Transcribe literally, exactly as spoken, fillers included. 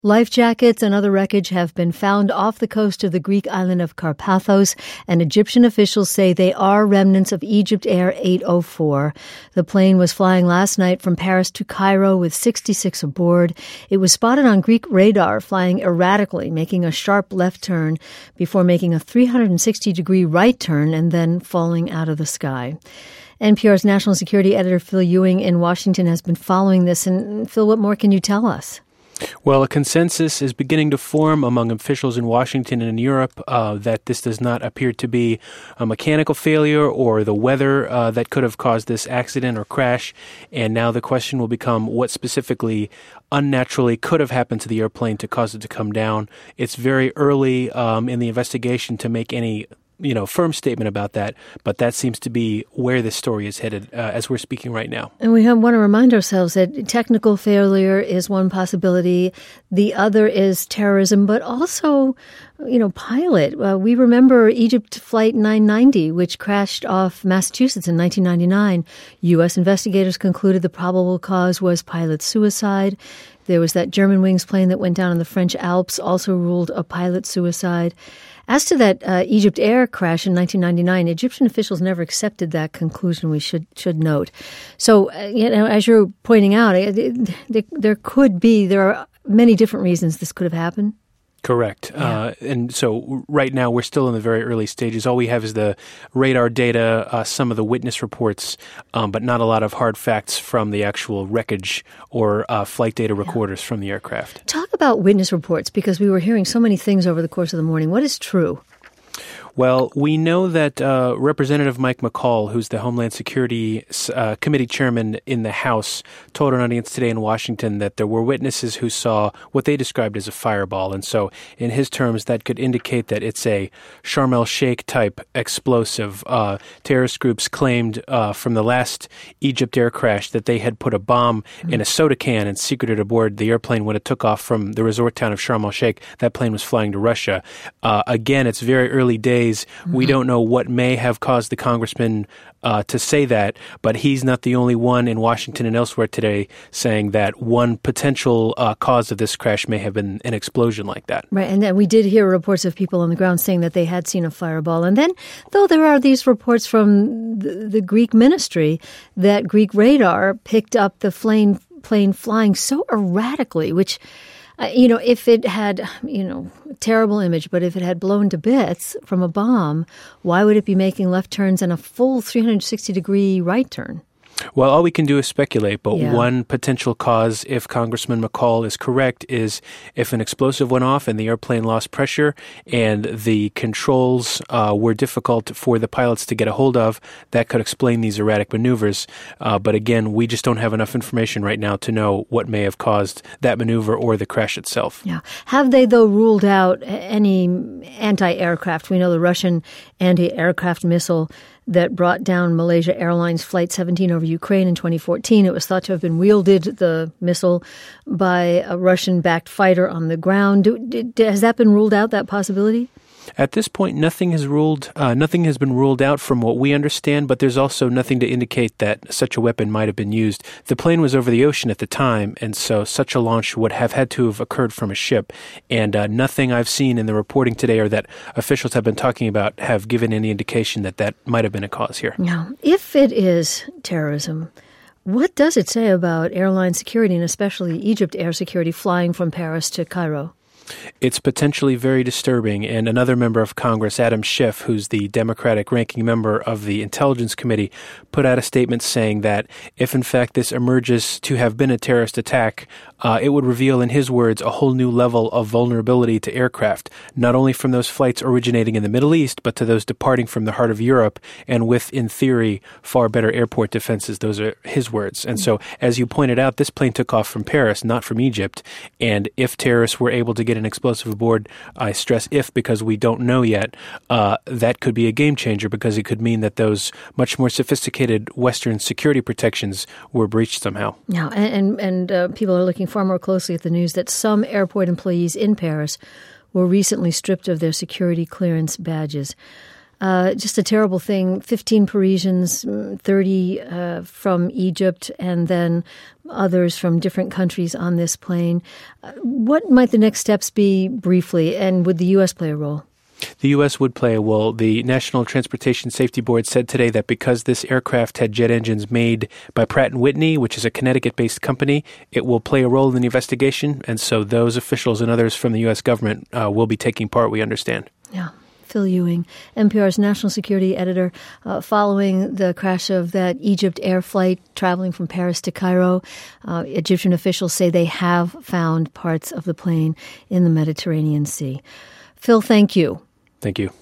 Life jackets and other wreckage have been found off the coast of the Greek island of Karpathos, and Egyptian officials say they are remnants of Egypt Air eight oh four. The plane was flying last night from Paris to Cairo with sixty-six aboard. It was spotted on Greek radar flying erratically, making a sharp left turn before making a three hundred sixty degree right turn and then falling out of the sky. N P R's national security editor Phil Ewing in Washington has been following this. And Phil, what more can you tell us? Well, a consensus is beginning to form among officials in Washington and in Europe uh, that this does not appear to be a mechanical failure or the weather uh, that could have caused this accident or crash. And now the question will become what specifically unnaturally could have happened to the airplane to cause it to come down. It's very early um, in the investigation to make any you know, firm statement about that, but that seems to be where this story is headed uh, as we're speaking right now. And we want to remind ourselves that technical failure is one possibility. The other is terrorism, but also, you know, pilot. Uh, we remember Egypt Flight nine ninety, which crashed off Massachusetts in nineteen ninety-nine. U S investigators concluded the probable cause was pilot suicide. There was that Germanwings plane that went down in the French Alps, also ruled a pilot suicide. As to that uh, Egypt Air crash in nineteen ninety-nine, Egyptian officials never accepted that conclusion, we should should note. So, uh, you know, as you're pointing out, uh, there, there could be, there are many different reasons this could have happened. Correct. Yeah. Uh, and so right now we're still in the very early stages. All we have is the radar data, uh, some of the witness reports, um, but not a lot of hard facts from the actual wreckage or uh, flight data recorders yeah. from the aircraft. Talk about witness reports, because we were hearing so many things over the course of the morning. What is true? Well, we know that uh, Representative Mike McCaul, who's the Homeland Security uh, Committee chairman in the House, told an audience today in Washington that there were witnesses who saw what they described as a fireball. And so in his terms, that could indicate that it's a Sharm el-Sheikh type explosive. Uh, terrorist groups claimed uh, from the last Egypt Air crash that they had put a bomb mm-hmm. in a soda can and secreted aboard the airplane when it took off from the resort town of Sharm el-Sheikh. That plane was flying to Russia. Uh, again, it's very early days. Mm-hmm. We don't know what may have caused the congressman uh, to say that, but he's not the only one in Washington and elsewhere today saying that one potential uh, cause of this crash may have been an explosion like that. Right, and then we did hear reports of people on the ground saying that they had seen a fireball. And then, though, there are these reports from the, the Greek ministry that Greek radar picked up the plane, plane flying so erratically, which... Uh, you know, if it had, you know, terrible image, but if it had blown to bits from a bomb, why would it be making left turns and a full three hundred sixty degree right turn? Well, all we can do is speculate, but yeah. one potential cause, if Congressman McCaul is correct, is if an explosive went off and the airplane lost pressure and the controls uh, were difficult for the pilots to get a hold of, that could explain these erratic maneuvers. Uh, but again, we just don't have enough information right now to know what may have caused that maneuver or the crash itself. Yeah. Have they, though, ruled out any anti-aircraft? We know the Russian anti-aircraft missile that brought down Malaysia Airlines Flight seventeen over Ukraine in twenty fourteen. It was thought to have been wielded, the missile, by a Russian-backed fighter on the ground. Do, do, has that been ruled out, that possibility? At this point, nothing has ruled. Uh, nothing has been ruled out from what we understand, but there's also nothing to indicate that such a weapon might have been used. The plane was over the ocean at the time, and so such a launch would have had to have occurred from a ship. And uh, nothing I've seen in the reporting today or that officials have been talking about have given any indication that that might have been a cause here. Now, if it is terrorism, what does it say about airline security, and especially Egypt Air security, flying from Paris to Cairo? It's potentially very disturbing, and another member of Congress, Adam Schiff, who's the Democratic ranking member of the Intelligence Committee, put out a statement saying that if, in fact, this emerges to have been a terrorist attack, uh, it would reveal, in his words, a whole new level of vulnerability to aircraft, not only from those flights originating in the Middle East, but to those departing from the heart of Europe, and with, in theory, far better airport defenses. Those are his words. And so, as you pointed out, this plane took off from Paris, not from Egypt, and if terrorists were able to get an explosive aboard, I stress if because we don't know yet, uh, that could be a game changer because it could mean that those much more sophisticated Western security protections were breached somehow. Yeah, and, and uh, people are looking far more closely at the news that some airport employees in Paris were recently stripped of their security clearance badges. Uh, just a terrible thing. fifteen Parisians, thirty uh, from Egypt, and then others from different countries on this plane. Uh, what might the next steps be briefly, and would the U S play a role? The U S would play a role. The National Transportation Safety Board said today that because this aircraft had jet engines made by Pratt and Whitney, which is a Connecticut-based company, it will play a role in the investigation. And so those officials and others from the U S government uh, will be taking part, we understand. Yeah. Phil Ewing, N P R's national security editor, uh, following the crash of that Egypt air flight traveling from Paris to Cairo. Uh, Egyptian officials say they have found parts of the plane in the Mediterranean Sea. Phil, thank you. Thank you.